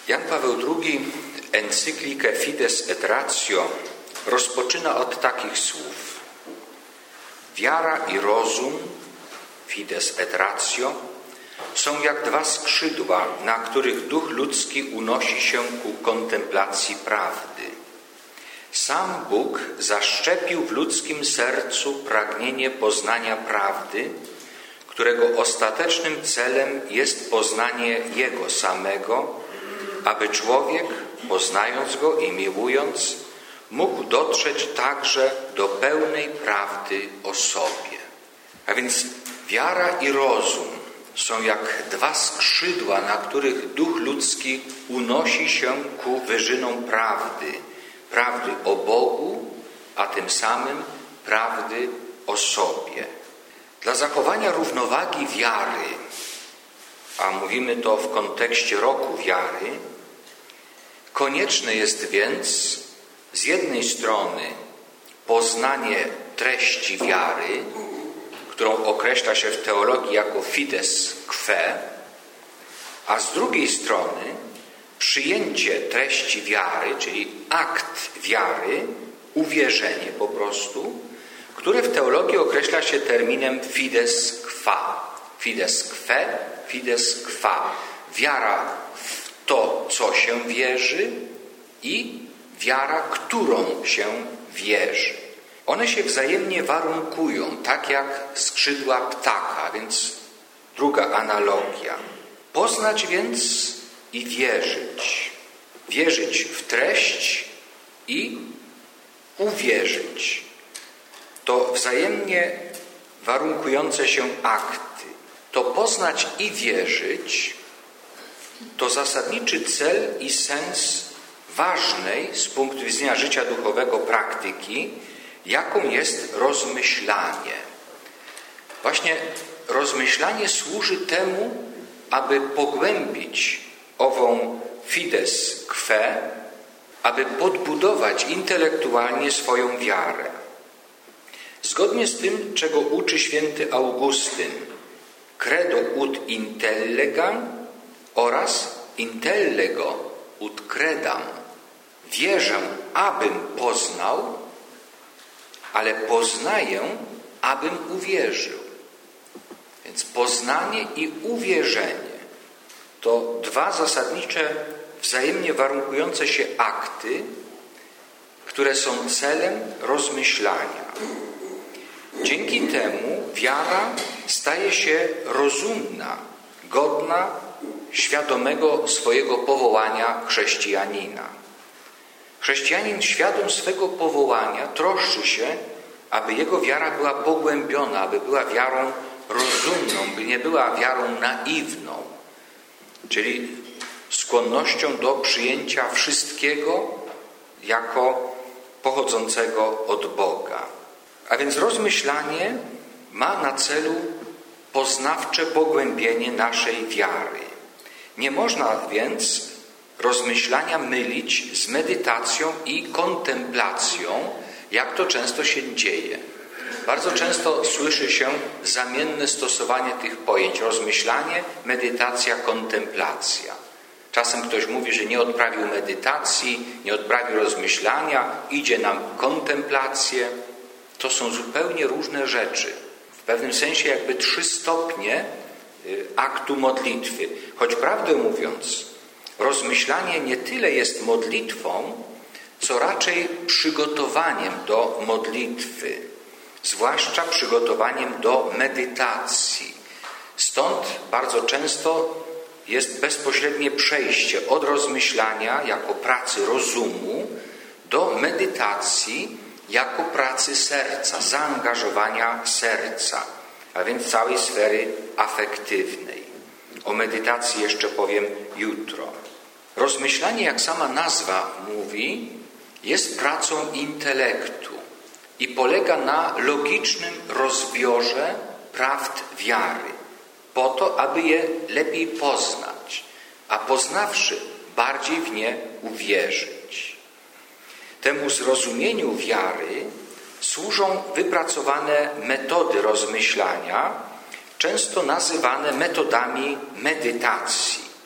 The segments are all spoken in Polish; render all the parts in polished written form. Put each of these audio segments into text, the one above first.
Jan Paweł II encyklikę Fides et Ratio rozpoczyna od takich słów: wiara i rozum, Fides et Ratio, są jak dwa skrzydła, na których duch ludzki unosi się ku kontemplacji prawdy. Sam Bóg zaszczepił w ludzkim sercu pragnienie poznania prawdy, którego ostatecznym celem jest poznanie Jego samego, aby człowiek, poznając Go i miłując, mógł dotrzeć także do pełnej prawdy o sobie. A więc wiara i rozum są jak dwa skrzydła, na których duch ludzki unosi się ku wyżynom prawdy. Prawdy o Bogu, a tym samym prawdy o sobie. Dla zachowania równowagi wiary, a mówimy to w kontekście roku wiary, konieczne jest więc z jednej strony poznanie treści wiary, którą określa się w teologii jako fides que, a z drugiej strony przyjęcie treści wiary, czyli akt wiary, uwierzenie po prostu, które w teologii określa się terminem fides qua. Fides que, fides qua. Wiara w to, co się wierzy i wiara, którą się wierzy. One się wzajemnie warunkują, tak jak skrzydła ptaka, więc druga analogia. Poznać więc i wierzyć. Wierzyć w treść i uwierzyć. To wzajemnie warunkujące się akty. To poznać i wierzyć to zasadniczy cel i sens ważnej z punktu widzenia życia duchowego praktyki, jaką jest rozmyślanie. Właśnie rozmyślanie służy temu, aby pogłębić ową fides que, aby podbudować intelektualnie swoją wiarę. Zgodnie z tym, czego uczy święty Augustyn, credo ut intellegam oraz intellego ut credam. Wierzę, abym poznał, ale poznaję, abym uwierzył. Więc poznanie i uwierzenie to dwa zasadnicze, wzajemnie warunkujące się akty, które są celem rozmyślania. Dzięki temu wiara staje się rozumna, godna świadomego swojego powołania chrześcijanina. Chrześcijanin świadom swego powołania troszczy się, aby jego wiara była pogłębiona, aby była wiarą rozumną, by nie była wiarą naiwną, czyli skłonnością do przyjęcia wszystkiego jako pochodzącego od Boga. A więc rozmyślanie ma na celu poznawcze pogłębienie naszej wiary. Nie można więc rozmyślania mylić z medytacją i kontemplacją, jak to często się dzieje. Bardzo często słyszy się zamienne stosowanie tych pojęć: rozmyślanie, medytacja, kontemplacja. Czasem ktoś mówi, że nie odprawił medytacji, nie odprawił rozmyślania, idzie nam kontemplację. To są zupełnie różne rzeczy. W pewnym sensie jakby 3 stopnie aktu modlitwy. Choć prawdę mówiąc, rozmyślanie nie tyle jest modlitwą, co raczej przygotowaniem do modlitwy, zwłaszcza przygotowaniem do medytacji. Stąd bardzo często jest bezpośrednie przejście od rozmyślania jako pracy rozumu do medytacji jako pracy serca, zaangażowania serca, a więc całej sfery afektywnej. O medytacji jeszcze powiem jutro. Rozmyślanie, jak sama nazwa mówi, jest pracą intelektu i polega na logicznym rozbiorze prawd wiary, po to, aby je lepiej poznać, a poznawszy, bardziej w nie uwierzyć. Temu zrozumieniu wiary służą wypracowane metody rozmyślania, często nazywane metodami medytacji.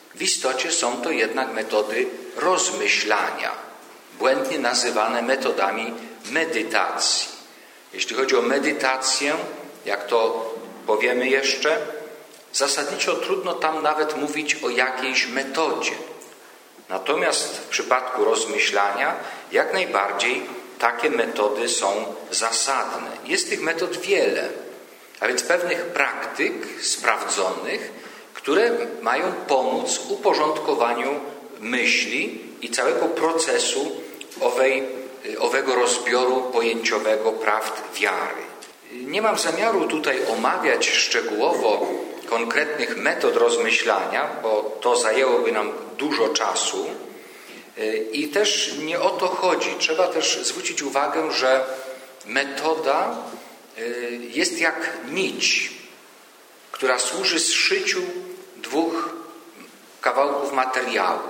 W istocie są to jednak metody rozmyślania, błędnie nazywane metodami medytacji. Jeśli chodzi o medytację, jak to powiemy jeszcze, zasadniczo trudno tam nawet mówić o jakiejś metodzie. Natomiast w przypadku rozmyślania jak najbardziej takie metody są zasadne. Jest tych metod wiele, a więc pewnych praktyk sprawdzonych, które mają pomóc w uporządkowaniu myśli i całego procesu owego rozbioru pojęciowego prawd wiary. Nie mam zamiaru tutaj omawiać szczegółowo konkretnych metod rozmyślania, bo to zajęłoby nam dużo czasu i też nie o to chodzi. Trzeba też zwrócić uwagę, że metoda jest jak nić, która służy zszyciu dwóch kawałków materiału.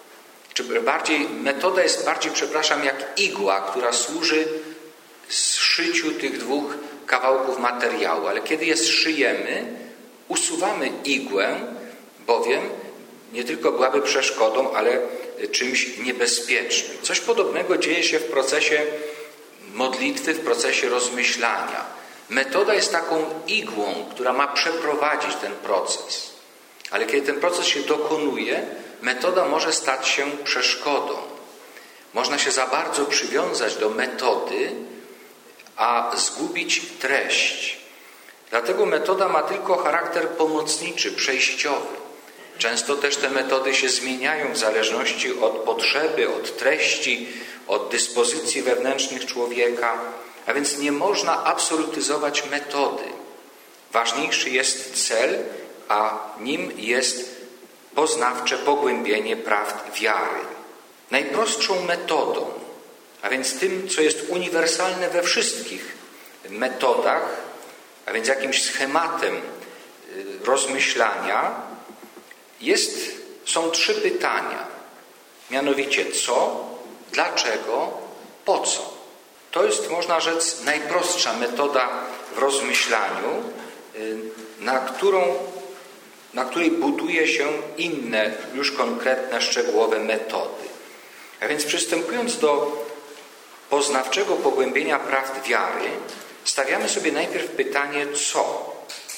Metoda jest bardziej, jak igła, która służy zszyciu tych dwóch kawałków materiału. Ale kiedy je zszyjemy, usuwamy igłę, bowiem nie tylko byłaby przeszkodą, ale czymś niebezpiecznym. Coś podobnego dzieje się w procesie modlitwy, w procesie rozmyślania. Metoda jest taką igłą, która ma przeprowadzić ten proces. Ale kiedy ten proces się dokonuje, metoda może stać się przeszkodą. Można się za bardzo przywiązać do metody, a zgubić treść. Dlatego metoda ma tylko charakter pomocniczy, przejściowy. Często też te metody się zmieniają w zależności od potrzeby, od treści, od dyspozycji wewnętrznych człowieka, a więc nie można absolutyzować metody. Ważniejszy jest cel, a nim jest poznawcze pogłębienie prawd wiary. Najprostszą metodą, a więc tym, co jest uniwersalne we wszystkich metodach, a więc jakimś schematem rozmyślania, są 3 pytania. Mianowicie co, dlaczego, po co. To jest, można rzec, najprostsza metoda w rozmyślaniu, na której buduje się inne, już konkretne, szczegółowe metody. A więc przystępując do poznawczego pogłębienia prawd wiary, stawiamy sobie najpierw pytanie co?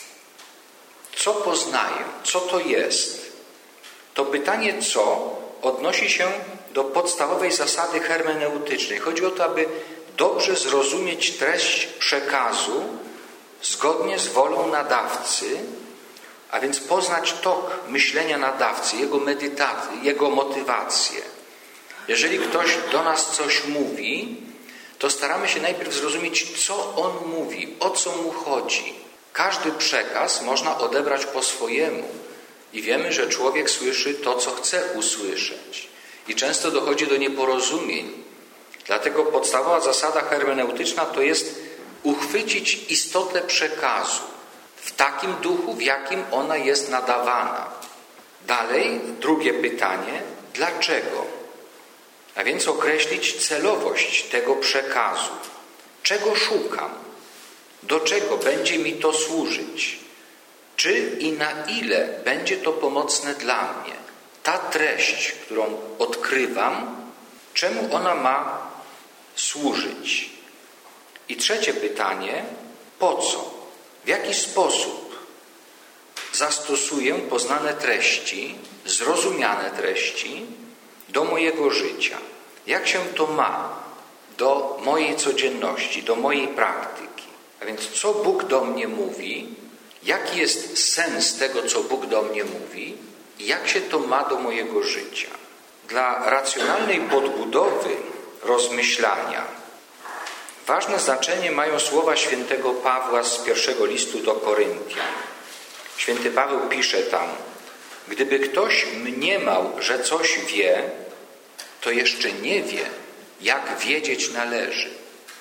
Co poznaję? Co to jest? To pytanie co odnosi się do podstawowej zasady hermeneutycznej. Chodzi o to, aby dobrze zrozumieć treść przekazu zgodnie z wolą nadawcy, a więc poznać tok myślenia nadawcy, jego motywację. Jeżeli ktoś do nas coś mówi, to staramy się najpierw zrozumieć, co on mówi, o co mu chodzi. Każdy przekaz można odebrać po swojemu i wiemy, że człowiek słyszy to, co chce usłyszeć. I często dochodzi do nieporozumień. Dlatego podstawowa zasada hermeneutyczna to jest uchwycić istotę przekazu w takim duchu, w jakim ona jest nadawana. Dalej, drugie pytanie, dlaczego? A więc określić celowość tego przekazu. Czego szukam? Do czego będzie mi to służyć? Czy i na ile będzie to pomocne dla mnie? Ta treść, którą odkrywam, czemu ona ma służyć? I trzecie pytanie, po co? W jaki sposób zastosuję poznane treści, zrozumiane treści do mojego życia? Jak się to ma do mojej codzienności, do mojej praktyki? A więc co Bóg do mnie mówi, jaki jest sens tego, co Bóg do mnie mówi i jak się to ma do mojego życia? Dla racjonalnej podbudowy rozmyślania ważne znaczenie mają słowa świętego Pawła z pierwszego listu do Koryntian. Święty Paweł pisze tam: gdyby ktoś mniemał, że coś wie, to jeszcze nie wie, jak wiedzieć należy.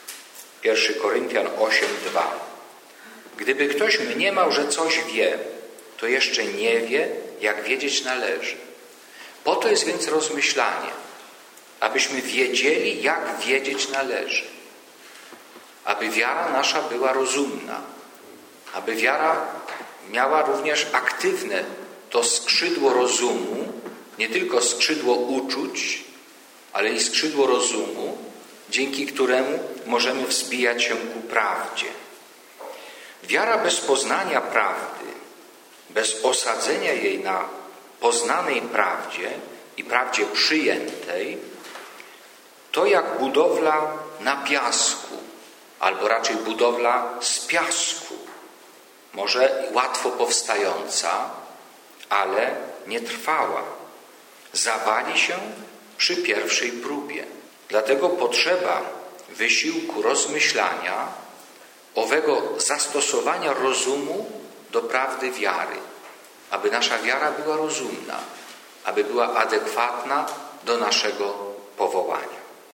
1 Koryntian 8:2. Gdyby ktoś mniemał, że coś wie, to jeszcze nie wie, jak wiedzieć należy. Po to jest więc rozmyślanie, abyśmy wiedzieli, jak wiedzieć należy. Aby wiara nasza była rozumna, aby wiara miała również aktywne to skrzydło rozumu, nie tylko skrzydło uczuć, ale i skrzydło rozumu, dzięki któremu możemy wzbijać się ku prawdzie. Wiara bez poznania prawdy, bez osadzenia jej na poznanej prawdzie i prawdzie przyjętej, to jak budowla na piasku, albo raczej budowla z piasku. Może łatwo powstająca, ale nietrwała. Zawali się przy pierwszej próbie. Dlatego potrzeba wysiłku rozmyślania, owego zastosowania rozumu do prawdy wiary, aby nasza wiara była rozumna, aby była adekwatna do naszego powołania.